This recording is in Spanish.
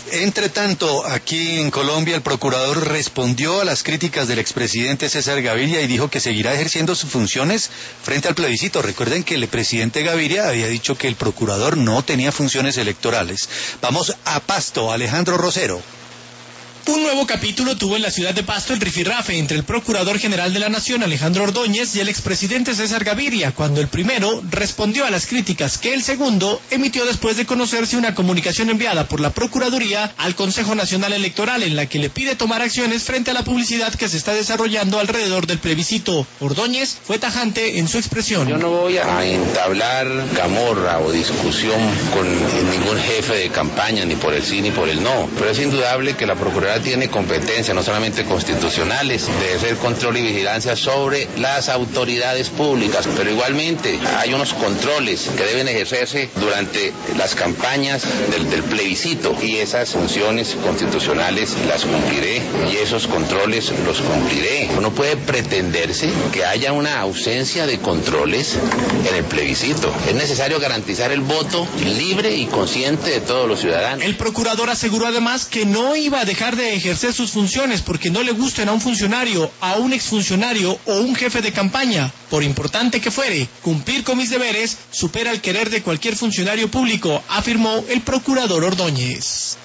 Entre tanto, aquí en Colombia el procurador respondió a las críticas del expresidente César Gaviria y dijo que seguirá ejerciendo sus funciones frente al plebiscito. Recuerden que el presidente Gaviria había dicho que el procurador no tenía funciones electorales. Vamos a Pasto, Alejandro Rosero. Un nuevo capítulo tuvo en la ciudad de Pasto el rifirrafe entre el Procurador General de la Nación, Alejandro Ordóñez, y el expresidente César Gaviria, cuando el primero respondió a las críticas que el segundo emitió después de conocerse una comunicación enviada por la Procuraduría al Consejo Nacional Electoral en la que le pide tomar acciones frente a la publicidad que se está desarrollando alrededor del plebiscito. Ordóñez fue tajante en su expresión. Yo no voy a entablar camorra o discusión con ningún jefe de campaña, ni por el sí ni por el no, pero es indudable que la Procuraduría tiene competencias no solamente constitucionales de hacer control y vigilancia sobre las autoridades públicas, pero igualmente hay unos controles que deben ejercerse durante las campañas del plebiscito, y esas funciones constitucionales las cumpliré y esos controles los cumpliré. No puede pretenderse que haya una ausencia de controles en el plebiscito. Es necesario garantizar el voto libre y consciente de todos los ciudadanos. El procurador aseguró además que no iba a dejar de ejercer sus funciones porque no le gusten a un funcionario, a un exfuncionario o un jefe de campaña. Por importante que fuere, cumplir con mis deberes supera el querer de cualquier funcionario público, afirmó el procurador Ordóñez.